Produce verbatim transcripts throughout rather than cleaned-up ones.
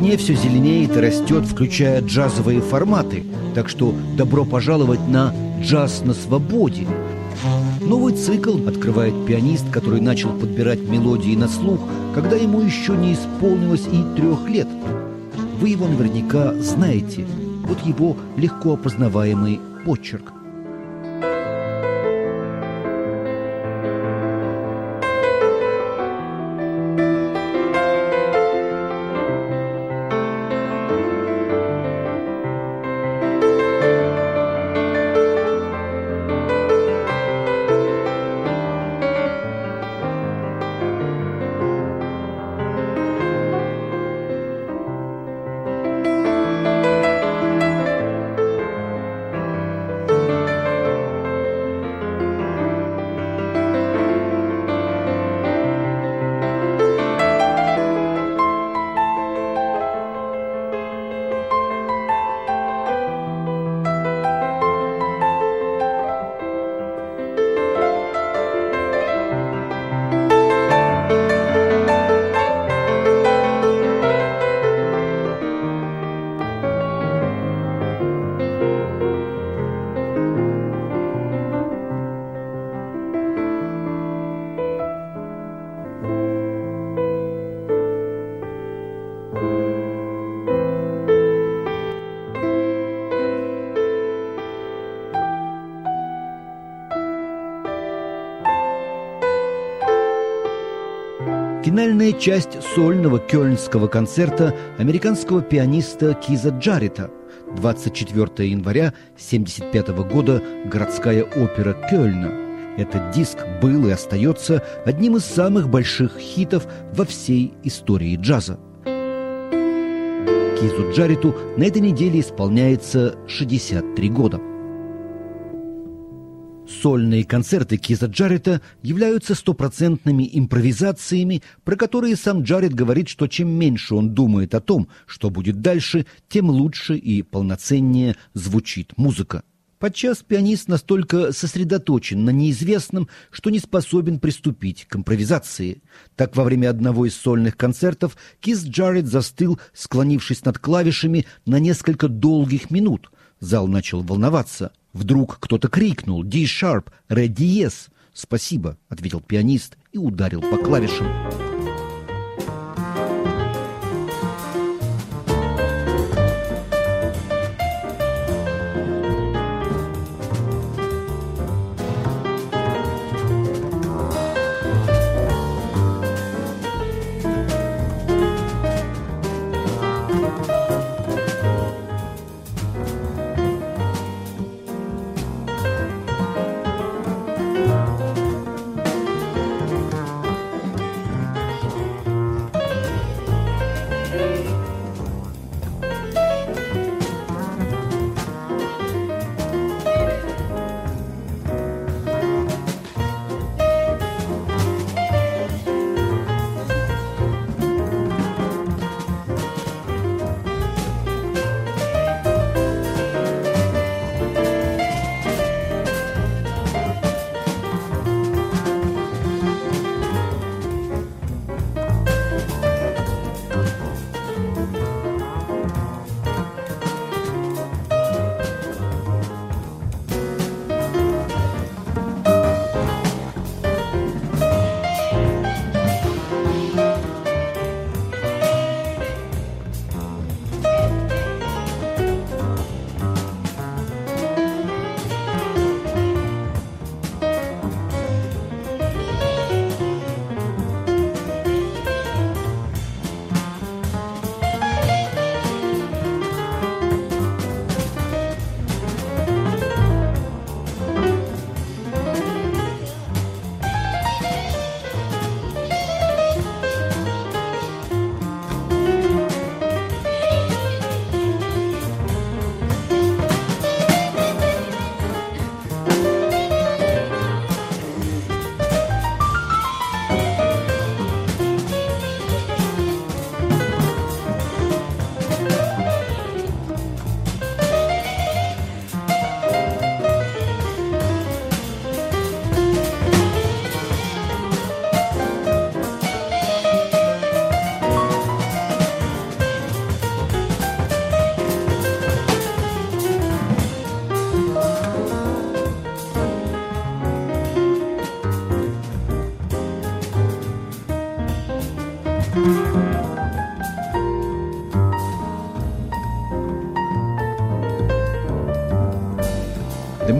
весне все зеленеет и растет, включая джазовые форматы. Так что добро пожаловать на «Джаз на свободе». Новый цикл открывает пианист, который начал подбирать мелодии на слух, когда ему еще не исполнилось и трех лет. Вы его наверняка знаете. Вот его легко опознаваемый почерк. Финальная часть сольного кёльнского концерта американского пианиста Киза Джарета. двадцать четвёртого января семьдесят пятого года, городская опера Кёльна. Этот диск был и остается одним из самых больших хитов во всей истории джаза. Кизу Джарету на этой неделе исполняется шестьдесят три года. Сольные концерты Киза Джарета являются стопроцентными импровизациями, про которые сам Джарет говорит, что чем меньше он думает о том, что будет дальше, тем лучше и полноценнее звучит музыка. Подчас пианист настолько сосредоточен на неизвестном, что не способен приступить к импровизации. Так, во время одного из сольных концертов Киз Джарет застыл, склонившись над клавишами на несколько долгих минут. Зал начал волноваться. Вдруг кто-то крикнул «Ди-шарп, ре диез». «Спасибо», — ответил пианист и ударил по клавишам.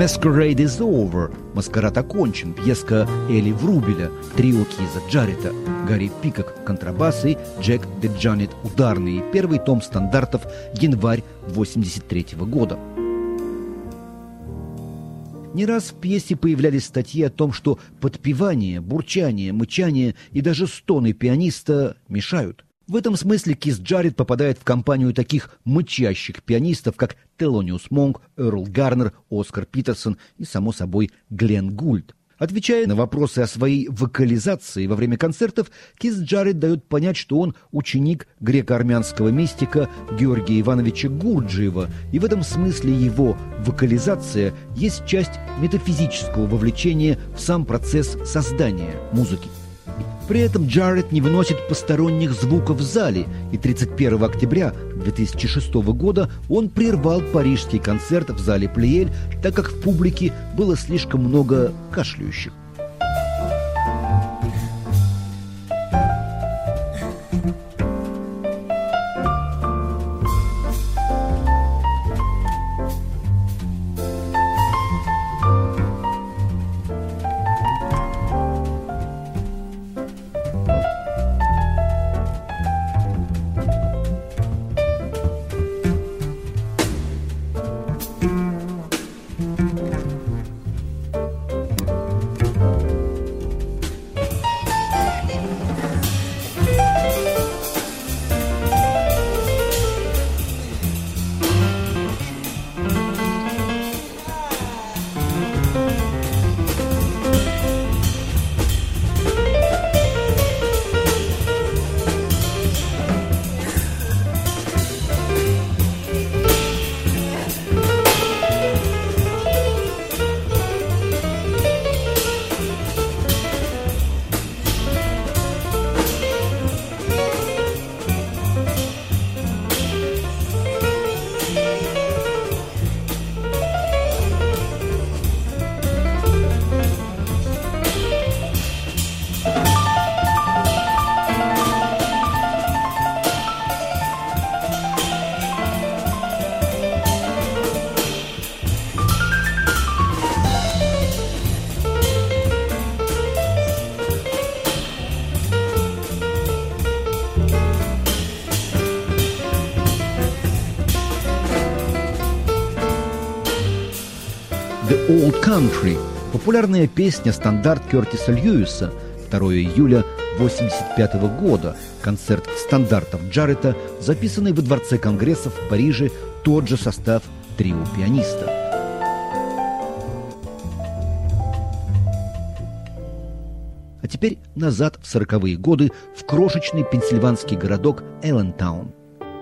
Masquerade is Over, Маскарад окончен, пьеска Эли Врубеля, трио Киза Джаррета, Гарри Пикок контрабас и Джек Деджанет ударные, первый том стандартов, январь восемьдесят третьего года. Не раз в пьесе появлялись статьи о том, что подпевание, бурчание, мычание и даже стоны пианиста мешают. В этом смысле Кис Джаррет попадает в компанию таких мычащих пианистов, как Телониус Монк, Эрл Гарнер, Оскар Питерсон и, само собой, Гленн Гульд. Отвечая на вопросы о своей вокализации во время концертов, Кис Джаррет дает понять, что он ученик греко-армянского мистика Георгия Ивановича Гурджиева, и в этом смысле его вокализация есть часть метафизического вовлечения в сам процесс создания музыки. При этом Джаррет не выносит посторонних звуков в зале, и тридцать первого октября две тысячи шестого года он прервал парижский концерт в зале Плиель, так как в публике было слишком много кашляющих. «The Old Country» – популярная песня-стандарт Кертиса Льюиса, второго июля восемьдесят пятого года, концерт стандартов Джаррета, записанный во Дворце Конгрессов в Париже, тот же состав трио пианиста. А теперь назад в сороковые годы в крошечный пенсильванский городок Эллентаун.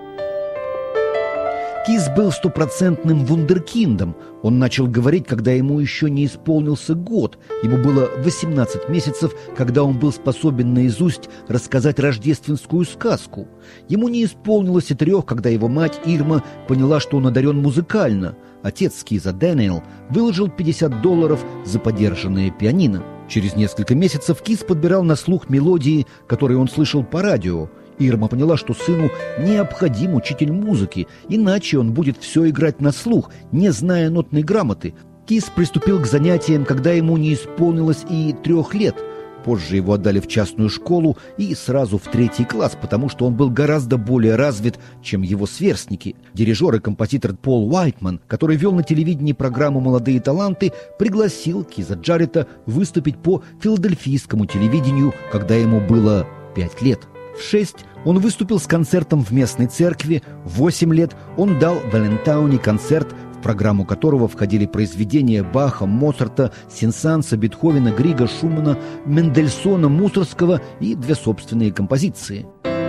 Кис был стопроцентным вундеркиндом. Он начал говорить, когда ему еще не исполнился год. Ему было восемнадцать месяцев, когда он был способен наизусть рассказать рождественскую сказку. Ему не исполнилось и трех, когда его мать Ирма поняла, что он одарен музыкально. Отец Киза, Дэниел, выложил пятьдесят долларов за подержанное пианино. Через несколько месяцев Кис подбирал на слух мелодии, которые он слышал по радио. Ирма поняла, что сыну необходим учитель музыки, иначе он будет все играть на слух, не зная нотной грамоты. Кис приступил к занятиям, когда ему не исполнилось и трех лет. Позже его отдали в частную школу и сразу в третий класс, потому что он был гораздо более развит, чем его сверстники. Дирижер и композитор Пол Уайтман, который вел на телевидении программу «Молодые таланты», пригласил Киза Джаррета выступить по филадельфийскому телевидению, когда ему было пять лет. В шесть он выступил с концертом в местной церкви, в восемь лет он дал в Эллентауне концерт, в программу которого входили произведения Баха, Моцарта, Сен-Санса, Бетховена, Грига, Шумана, Мендельсона, Мусоргского и две собственные композиции.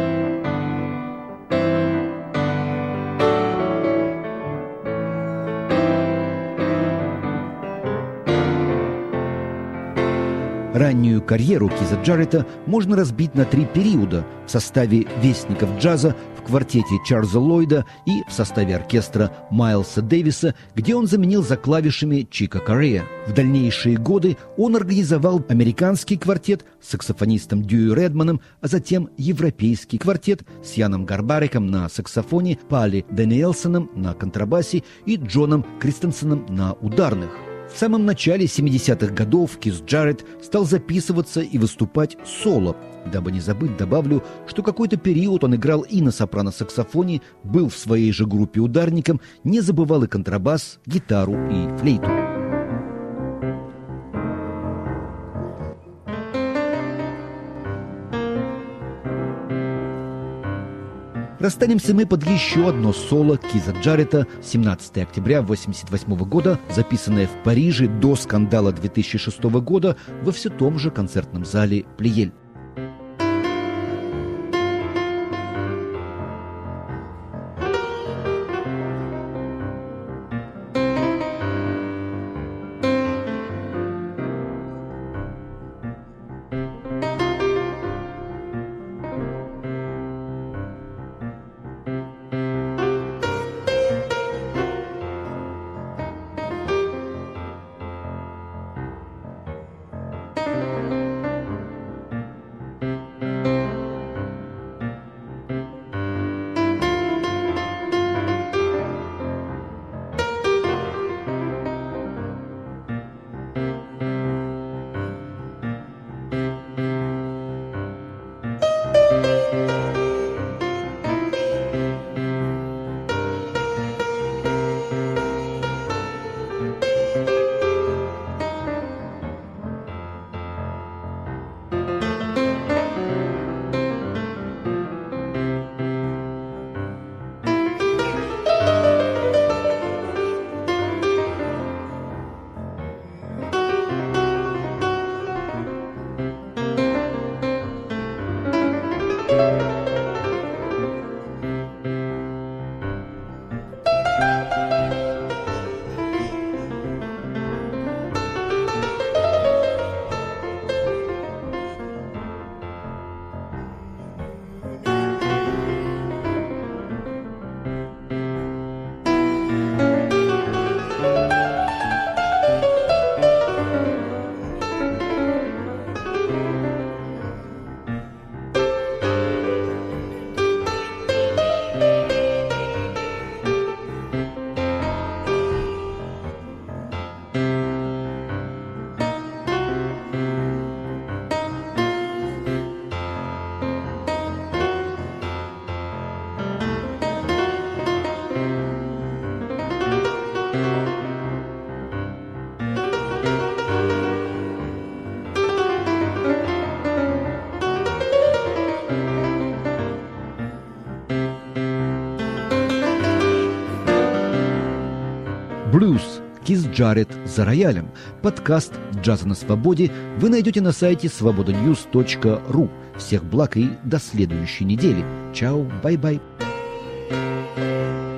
Раннюю карьеру Киза Джаррета можно разбить на три периода: в составе «Вестников джаза», в квартете Чарльза Ллойда и в составе оркестра Майлса Дэвиса, где он заменил за клавишами Чика Коррея. В дальнейшие годы он организовал американский квартет с саксофонистом Дьюи Редманом, а затем европейский квартет с Яном Гарбариком на саксофоне, Пали Дэниэлсоном на контрабасе и Джоном Кристенсеном на ударных. В самом начале семидесятых годов Кис Джарретт стал записываться и выступать соло. Дабы не забыть, добавлю, что какой-то период он играл и на сопрано-саксофоне, был в своей же группе ударником, не забывал и контрабас, гитару и флейту. Расстанемся мы под еще одно соло Киза Джарретта семнадцатого октября восемьдесят восьмого года, записанное в Париже до скандала две тысячи шестого года во все том же концертном зале «Плиель». Блюз. Кис Джарретт за роялем. Подкаст «Джаза на свободе» вы найдете на сайте свобода ньюс точка ру. Всех благ и до следующей недели. Чао, бай-бай.